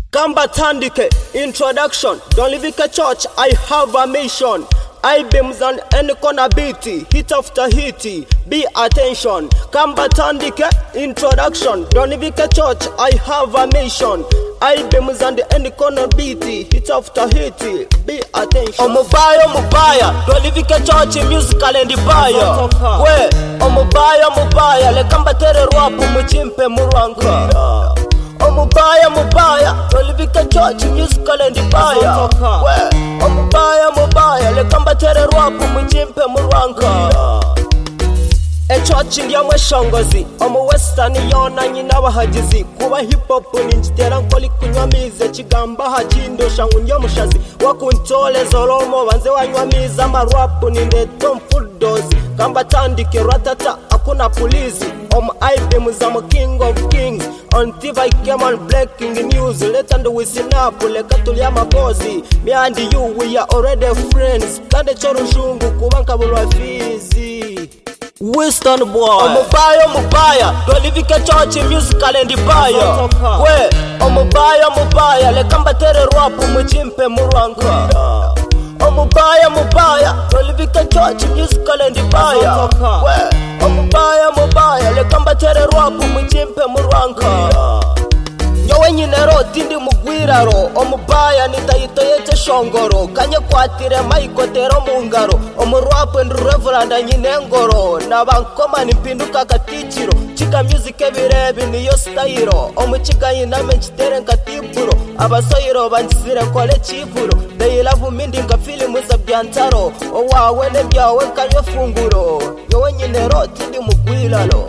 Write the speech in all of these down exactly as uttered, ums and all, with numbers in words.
Kamba Tandike, introduction. Don't leave a church, I have a mission. I beams on any corner beaty, hit after hitty, be attention. Kamba Tandike, introduction. Don't leave a church, I have a mission. I beams on the any corner beaty, hit after hitty, be attention. Omubaya, omubaya, don't leave a church, musical and the buyer. Where, omubaya, omubaya, le kamba tere rwapu muchimpe muranka. Omubaya, omubaya, tolivika church, musical and the buyer. Where, omubaya, omubaya, le kamba tere rwapu muchimpe muranka. E church ndiya mweshongozi, omu western yona nyina bahagizi. Kuba hip hop ninjitera nkoli kunywamize, kigamba hajindosha ngunyo mushazi. Wakuntole zolomo banze wanywamiza, amarwapu nindeto mfudozi. Kamba Tandike ratata, akuna polizi. Omu ibeams I'm king of kings. Until I came on breaking news, let and we snap, leka tulia mabozi. Me and you, we are already friends. Kande choro shungu, kubanka bulwa fizi. Western boy, omubaya, omubaya, tolivika church, musical and the buyer. Where, omubaya, omubaya, le kamba tere rwapu muchimpe muranka. Omubaya, omubaya, tolivika church, musical and the buyer. Where, omubaya, omubaya, le kamba tere rwapu muchimpe muranka. Nyowe nyinero tindi mugwiraro, omubaya nitayito yeche shongoro. Kanye kwatire maikotero mungaro, omurwapu and reverend nyinengoro. Nabankoma nimpinduka katichiro, chika music ebirebi niyo style. Omuchiga yiname nchitere nkatipuro, abasoyiro banjisire kole chifuro. They love mindi nka filimu za byantaro, owawe ne byawe kanyo funguro. Nyowe nyinero tindi mugwiraro.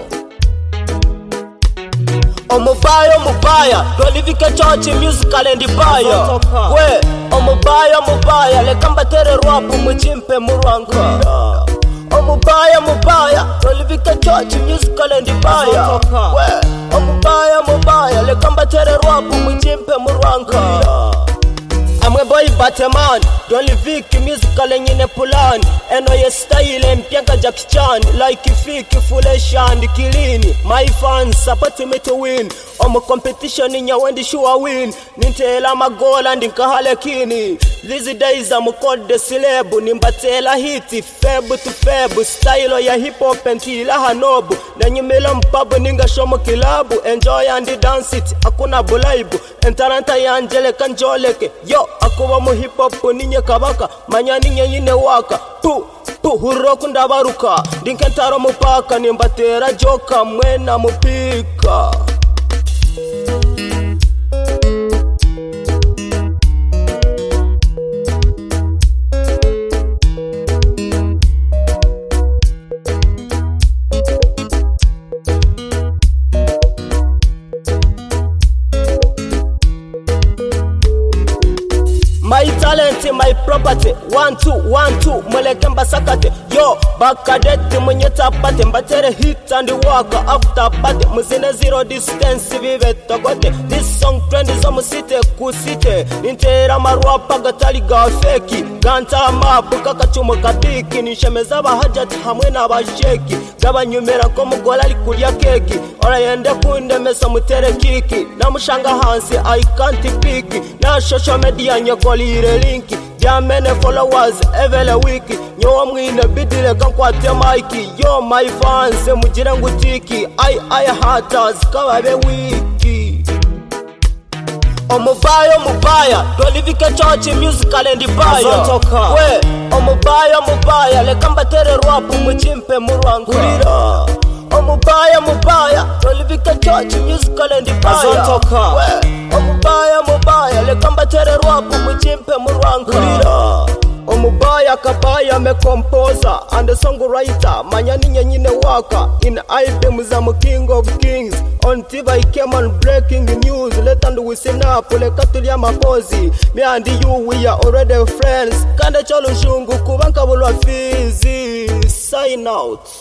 Omubaya, omubaya, tolivika church, musical and the buyer. Where, omubaya, omubaya, le kamba tere rwapu muchimpe muranka. Omubaya, omubaya, tolivika church, musical and the buyer. Where, omubaya, omubaya, le kamba tere rwapu muchimpe muranka. I'm a boy Batman, don't live musical and in a pulan. And I style and Pianka Jackie Chan, like Fiki, Foolish and Kilini. My fans support me to win. I'm a competition in your when the show I win. Nintela my goal and in Kahalekini. These days I'm called the celeb, Nimbatela hiti, feb to feb, style ya hip hop and tila hanobu. Then you melon pub ninga shomo kilabu, enjoy and dance it, akuna bulaibu. And Taranta Angele Kanjoleke, yo. Akuwa mu hip hop ninye kabaka manya ninye yine waka pu pu huroku ndabaruka dinkentaro mupaka nimbatera joka mwena mupika. My talent, my property, one, two, one, two, mwelekemba sakate. Yo, bakadete mwenye tapate, mbatere hit and walk after party. Muzine zero distance, vive togote. This song trend is omusite kusite. Nintera marwapa gatali gafeki. Ganta mapu kakachumo kabiki. Nishemeza bahajati hamwe na basheki. Gaba nyumera komu golali kulia keki. Ora yende kunde mesa mutere kiki. Na mushanga hansi, I can't pick. Na social media nyokoli ire linki, ya mene followers evele wiki. Nyo mwine bidile kankwate maiki. Yo my fans mujire ngutiki, I I haters kawabe wiki. Omubaya, omubaya, tolivika church, musical and the buyer. Where, omubaya, omubaya, le kamba tere rwapu muchimpe muranka. Omubaya, omubaya, tolivika church, musical and the buyer. Where, omubaya, omubaya, le kamba tere rwapu muchimpe muranka. Omubaya kabaya me composer and the songwriter. Manya ninye nyine waka in ibeams I'm king of kings. Until I came on breaking news, let and we sing up leka tulia mapozi. Me and you we are already friends. Kande cholo shungu kubanka bulwa fizi. Sign out.